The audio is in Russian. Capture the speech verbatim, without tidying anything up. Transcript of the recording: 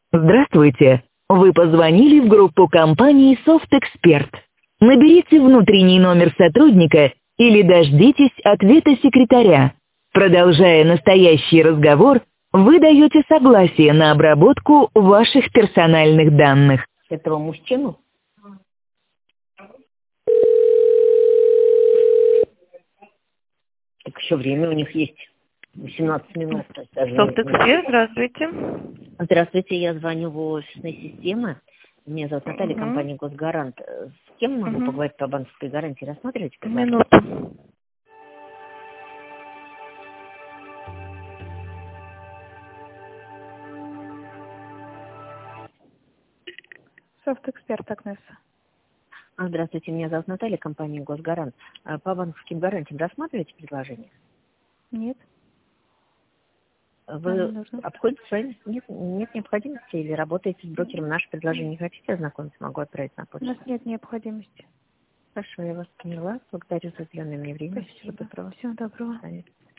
Здравствуйте! Вы позвонили в группу компании SoftExpert. Наберите внутренний номер сотрудника или дождитесь ответа секретаря. Продолжая настоящий разговор, вы даете согласие на обработку ваших персональных данных. Этого мужчину? Так еще время у них есть. восемнадцать минут. То есть даже SoftExpert, здравствуйте. Здравствуйте, я звоню в офисные системы. Меня зовут Наталья, Угу. компания Госгарант. С кем могу Угу. поговорить по банковской гарантии? Рассматриваете? Пожалуйста? Минуту. SoftExpert, Агнеса. А, Здравствуйте, меня зовут Наталья, компания Госгарант. А По банковским гарантиям рассматриваете предложение? Нет, нам не Вы нужно. обходите с вами? Нет, нет необходимости или работаете с брокером? Наше предложение не хотите ознакомиться? Могу отправить на У почту. нас нет необходимости. Хорошо, я вас поняла. Благодарю за уделенное мне время. Спасибо. Всего доброго. Всего доброго. До свидания.